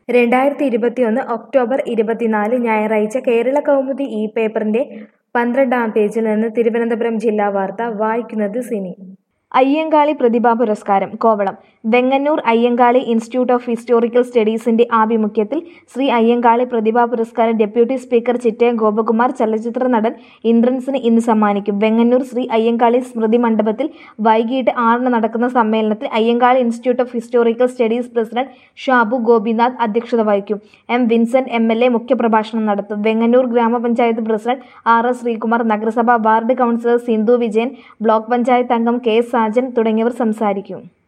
2021 October 24 ഞായറാഴ്ച കേരള കൗമുദി ഈ പേപ്പറിന്റെ 12-ാം പേജിൽ നിന്ന് തിരുവനന്തപുരം ജില്ലാ വാർത്ത വായിക്കുന്നത് സിനി. അയ്യങ്കാളി പ്രതിഭാ പുരസ്കാരം Kovalam. Venganoor Ayyankali institute of historical സ്റ്റഡീസിന്റെ ആഭിമുഖ്യത്തിൽ ശ്രീ അയ്യങ്കാളി പ്രതിഭാ പുരസ്കാരം ഡെപ്യൂട്ടി സ്പീക്കർ ചിറ്റയം ഗോപകുമാർ ചലച്ചിത്ര നടൻ ഇന്ദ്രൻസിന് ഇന്ന് സമ്മാനിക്കും. വെങ്ങന്നൂർ ശ്രീ അയ്യങ്കാളി സ്മൃതി മണ്ഡപത്തിൽ വൈകിട്ട് 6-ന് നടക്കുന്ന സമ്മേളനത്തിൽ Ayyankali institute of historical studies president Shabu Gopinath അധ്യക്ഷത വഹിക്കും. എം വിൻസെന്റ് MLA മുഖ്യപ്രഭാഷണം നടത്തും. വെങ്ങന്നൂർ ഗ്രാമപഞ്ചായത്ത് പ്രസിഡന്റ് RS ശ്രീകുമാർ, നഗരസഭ ward councillor Sindhu Vijayan, block panchayat അംഗം K സാജൻ തുടങ്ങിയവർ സംസാരിക്കും.